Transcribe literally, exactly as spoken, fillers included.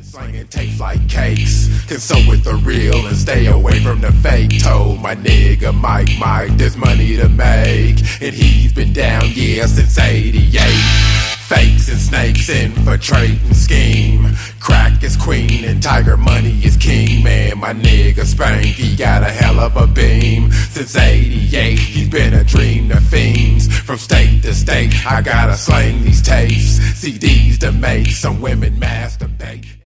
Slanging tapes like cakes, consult with the real and stay away from the fake. Told my nigga Mike, Mike, there's money to make, and he's been down, yeah, since eighty-eight. Fakes and snakes infiltrate and scheme. Crack is queen and tiger money is king. Man, my nigga Spanky got a hell of a beam. Since eighty-eight, he's been a dream to fiends. From state to state, I gotta slang these tapes, C Ds to make some women masturbate.